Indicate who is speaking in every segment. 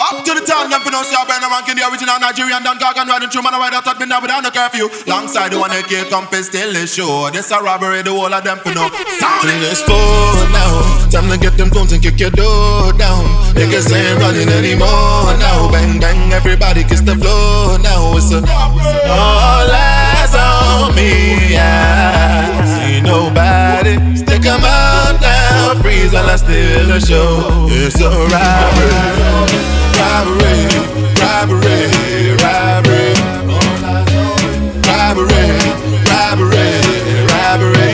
Speaker 1: Up to the town, them finna see a burn around the original Nigerian Don Gargan riding through man a ride that thought me now without no curfew. Longside the one that can't come and still is sure. This a robbery, the whole of them finna sound in this phone now. Time to get them phones and kick your door down. Niggas ain't running anymore now. Bang bang, everybody kiss the floor now. It's a all eyes on me. I see nobody. Stick 'em out now. Freeze while I steal a show. It's a robbery. Robbery, robbery, robbery, robbery, robbery, robbery,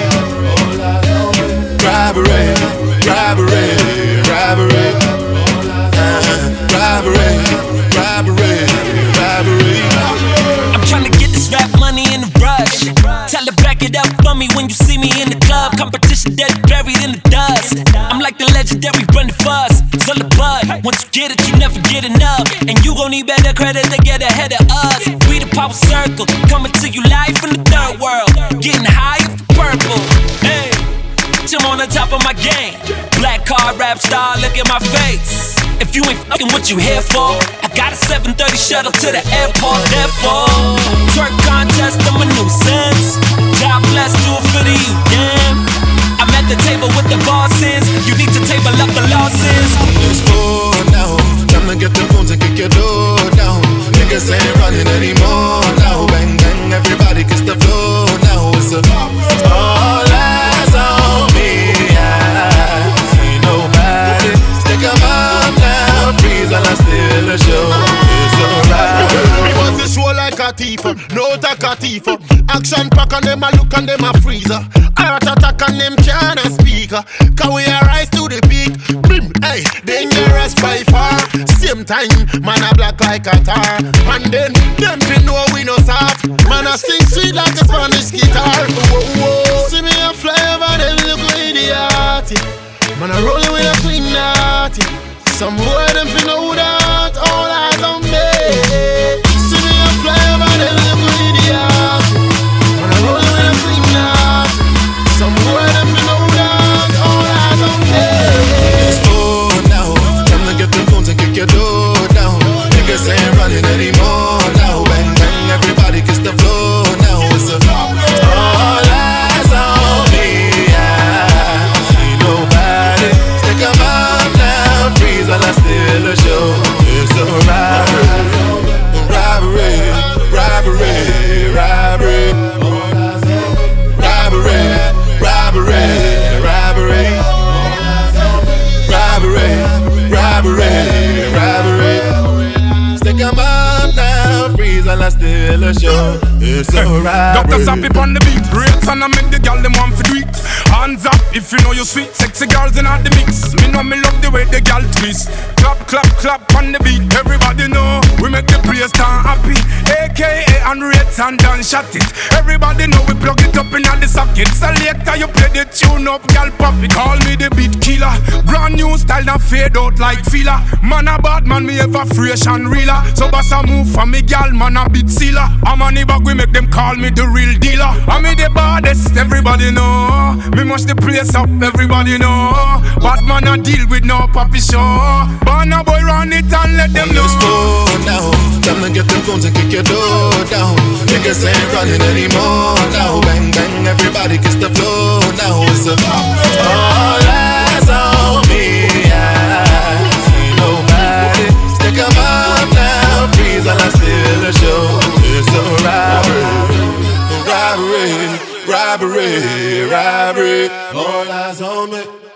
Speaker 1: robbery, robbery, robbery, robbery, robbery, robbery.
Speaker 2: I'm trying to get this rap money in a rush. Tell her back it up for me when you see me in the club. Competition dead buried in the dust. I'm like the legendary Brendan Fuss. It's all the bud. Once you get it, you never get enough. And you gon' need better credit to get ahead of us. We the power circle, coming to you live from the third world. Getting high off the purple. Hey, I'm on the top of my game. Black card rap star, look at my face. If you ain't fucking what you here for, I got a 7:30 shuttle to the airport. Therefore, twerk contest, I'm a nuisance. God bless, do it for the youth, damn. I'm at the table with the bosses. You need to table up the losses.
Speaker 1: It's four now. Time to get them phones and kick your door down. Niggas ain't running anymore now. Bang bang, everybody kiss the floor now. It's a all eyes on me. I see nobody. Stick 'em up now. Freeze while I steal a show. It's alright.
Speaker 3: Was the show like a thief? No tak a thief. Action pack and them a look and them a freezer. Heart attack and them can't speak. Cause we a rise to the peak. Bim, hey, dangerous by far. Same time, man a black like a tar. And then, them fi know we no soft. Man a sing sweet like a Spanish guitar. Whoa, whoa. See me a fly over them look idiot. Man a roll with a clean naughty. Some boy them fi know that all eyes on me. See me a fly over them look idiot. Man a roll with a clean naughty. Some boy them fi know that all eyes on me.
Speaker 1: It's four now. Time to get them phones and kick your door down. Niggas ain't running anymore now. Bang bang, everybody kiss the floor now. It's a all eyes on me. I see nobody. Stick 'em up now. Freeze while I steal a show. It's a robbery, robbery, robbery, robbery, robbery, robbery, robbery, robbery, robbery, robbery. Stick 'em up now. Freeze while I steal a show. It's a robbery.
Speaker 4: Dr. Sappy on the beat, rates and I make the girl them want for do it. Hands up if you know you sweet, sexy girls in all the mix. Me know me love the way the girl twist. Clap, clap, clap on the beat. Everybody know we make the place turn happy. AKA and rates and done shot it. Everybody know we plug it up in all the socket. So later you play the tune up, girl pop it. Call me the beat killer. Brand new style that fade out like filler. Man a bad man, me ever fresh and realer. So boss a move for me girl, man a beat sealer. I'm on the back, we make them call me the real dealer. I'm me the baddest, everybody know. Me mush the place up, everybody know. Bad man a deal with no poppy show. Burn a boy run it and let them know.
Speaker 1: It's four now. Time to get them phones and kick your door down. Niggas ain't running anymore now. Bang bang, everybody kiss the floor now. It's a all eyes on me. I see nobody. Stick 'em up now. Freeze while I steal a show. It's a robbery, robbery, robbery, robbery. All eyes on me.